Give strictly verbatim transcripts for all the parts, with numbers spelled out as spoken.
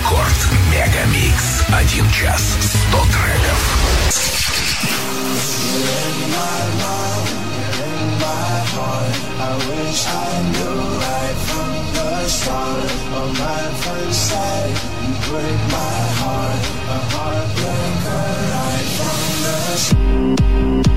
Рекорд Мегамикс. Один час сто треков. I wish I knew right from the start of my first sight. You break my heart, a heartbreaker right from the start.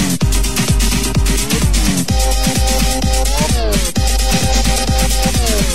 We'll be right back.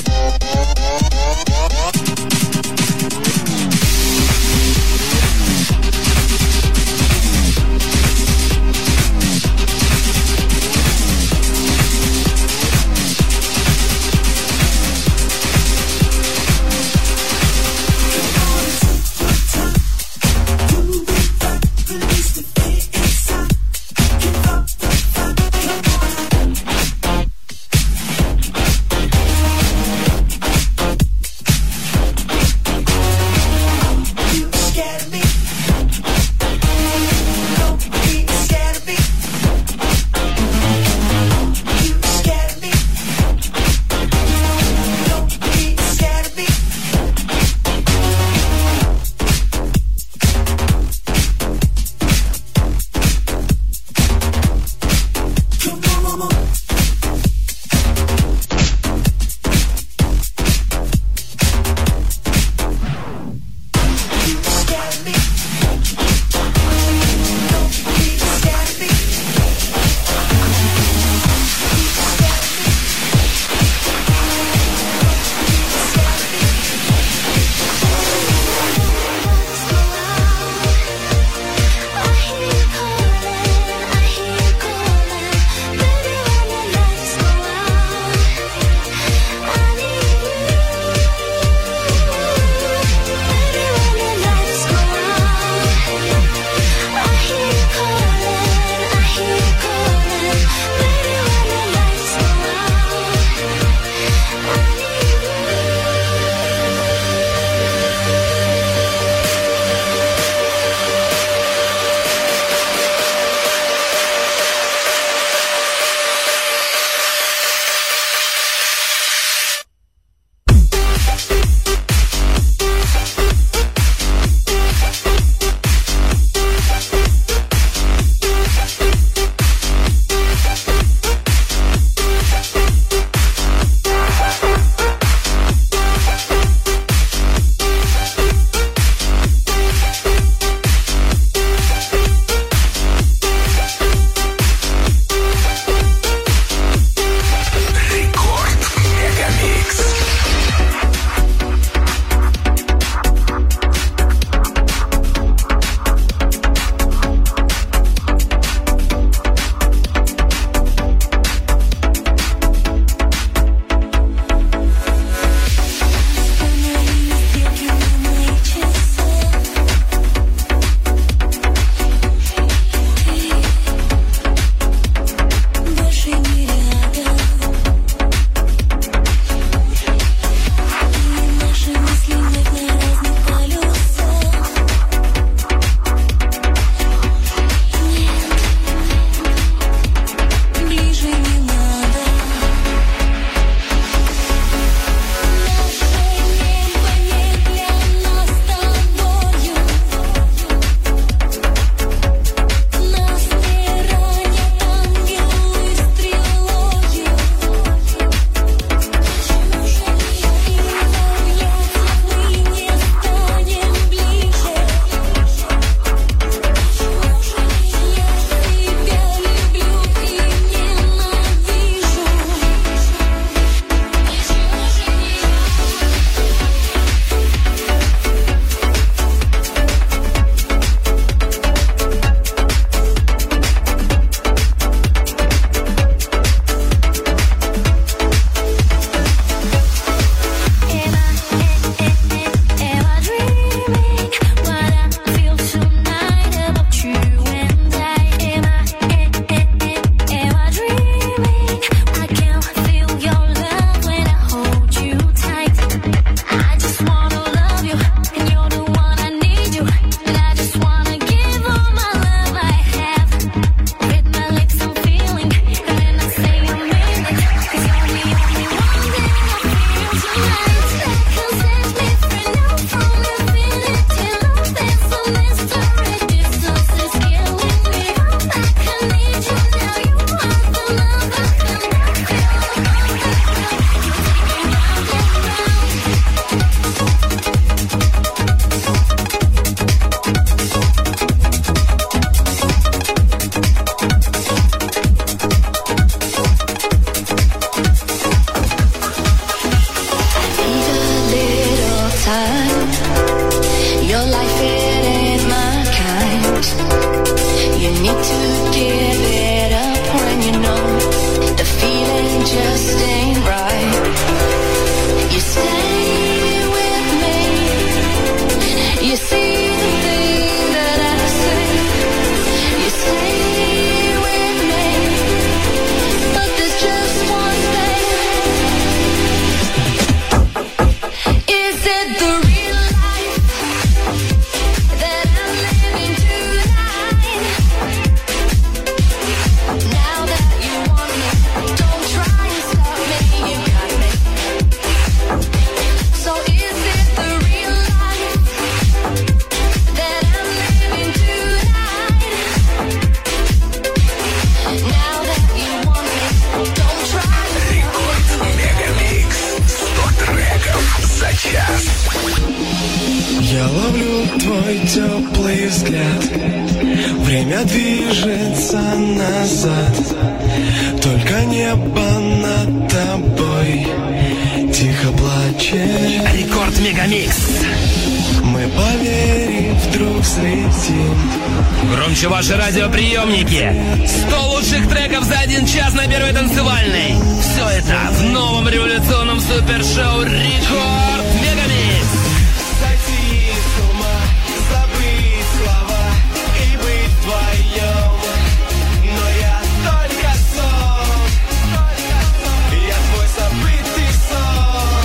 Я ловлю твой теплый взгляд. Время движется назад. Только небо над тобой тихо плачет. Рекорд Мегамикс. Мы поверим, вдруг взлетим. Громче ваши радиоприемники. Сто лучших треков за один час на первой танцевальной. Все это в новом революционном супершоу Рекорд Мегамикс. Сойти с ума, забыть слова и быть вдвоем. Но я только сон. Я твой забытый сон.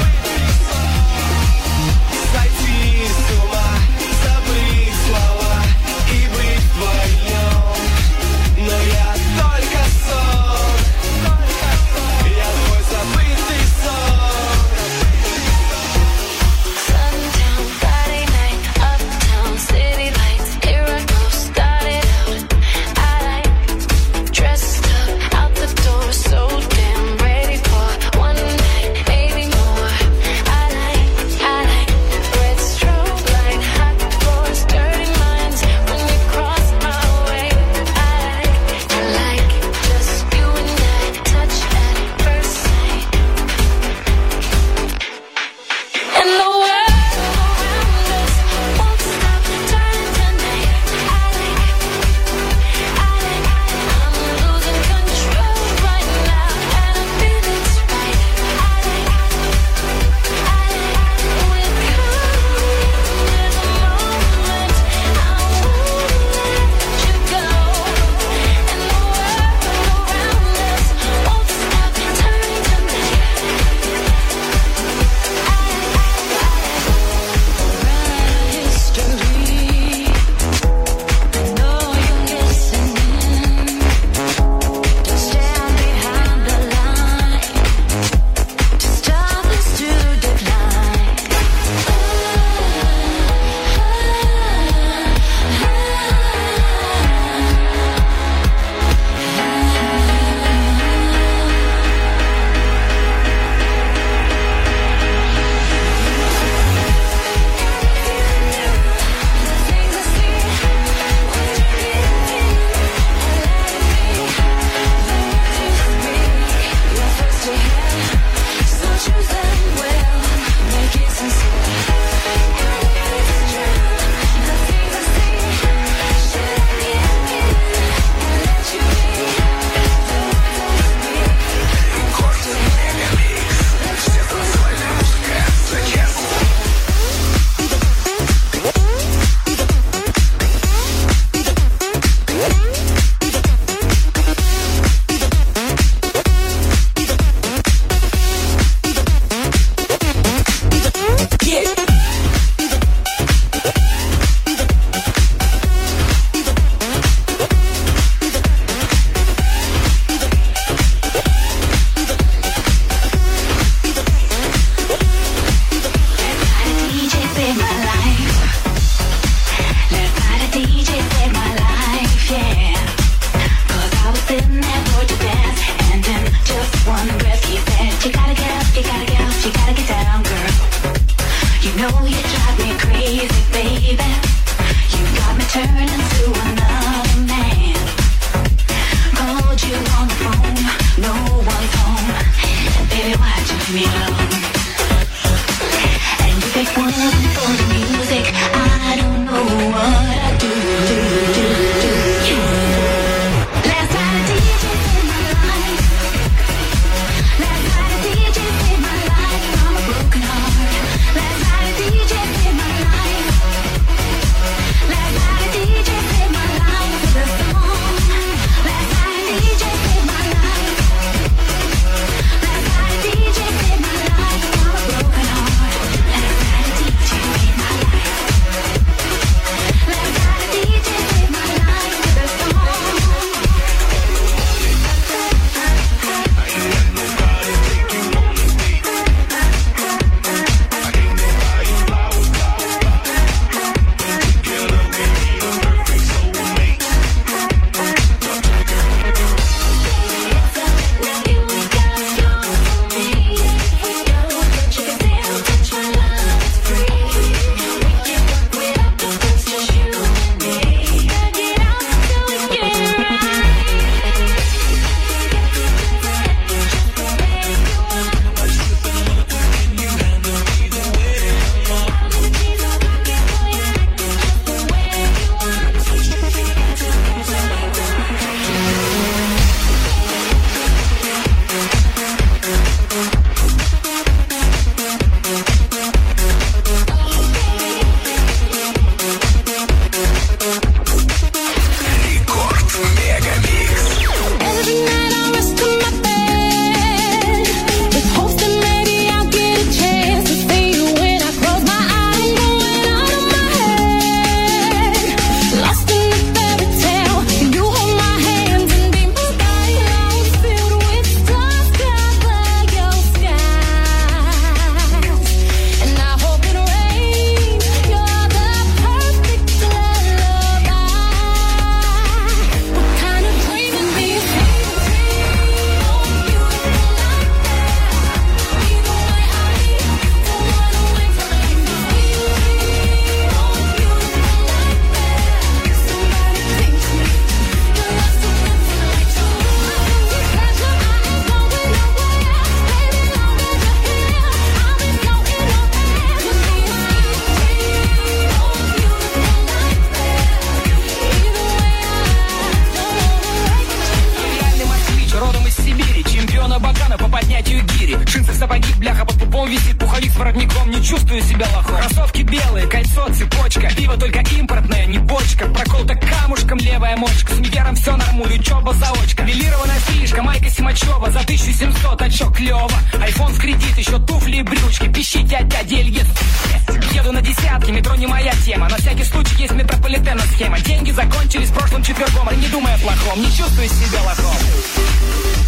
Сойти с ума, забыть слова и быть вдвоем. Но я только сон. Я твой забытый сон. Sundown, Friday night, uptown, city lights, here I go, started out. I like dressed up, out the door, so damn ready for one night, maybe more. I like, I like red strobe light, hot floors, dirty minds. When you cross my way, I like, I like just you and I, touch at first sight. And the world around us won't stop turning tonight. I like, I like, I'm losing control right now, and I feel it's right. I like, I like, we're coming. There's a moment I won't let you go. And the world around us won't stop turning tonight. History. I know you're listening. Don't stand behind the line to stop us to decline. Last night a D J saved my life. гири. Джинсы в сапоги, бляха под пупом висит. Пуховик с воротником, не чувствую себя лохом. Кроссовки белые, кольцо, цепочка. Пиво только импортное, не бочка. Проколото камушком левая мочка. С универом все нормуль, учеба заочка. Велированная стрижка, майка Симачева. За тысячу семьсот, а чё клёво. Айфон в кредит, еще туфли и брючки. Пищи тятя, дельец. Еду на десятки, метро не моя тема. На всякий случай есть метрополитена схема. Деньги закончились прошлым четвергом. А не думай о плохом, не чувствую себя лохом.